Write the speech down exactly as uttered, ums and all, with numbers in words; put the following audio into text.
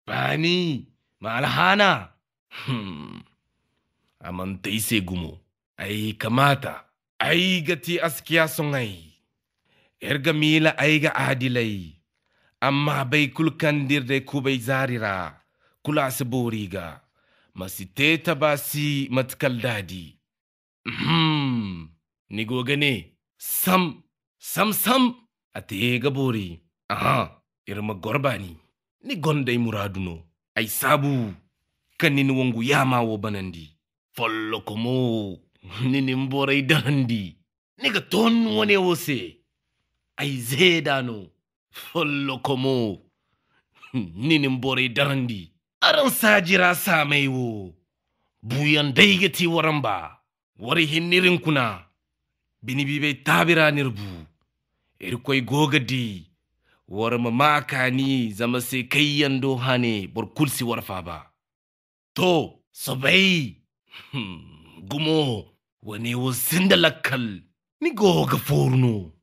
Bani, malhana. Hmm. Amantai sai gumo. Ai kamata. Ai gati askiya son ai. Erga mila ai ga adilai. Amma bai kulkan dirde kubai zarira. Kula su boriga. Masiteta ba si matkal dadi. Hmm. Ni gogane. Sam. Sam sam. Ate ga bori. Aha. Irma gorbani. Ni gondai muraduno. Ai sabu. Kanin wangu yama wo banandi. Follo komo. Nini mborai dandi. Niga ton wane wose. Ai zedano. Follo komo. Nini mborai dandi. Aran sajira samai wo. Buyan daigati waramba. Wari hinnirin kuna. Bini bibe tabira nirbu. Irkoi gogadi. Warma makani zama se kayyando hane bor kulsi warfa ba. To, sabai. Hmm, gumo, wane wo sindalakal. Ni goga forno.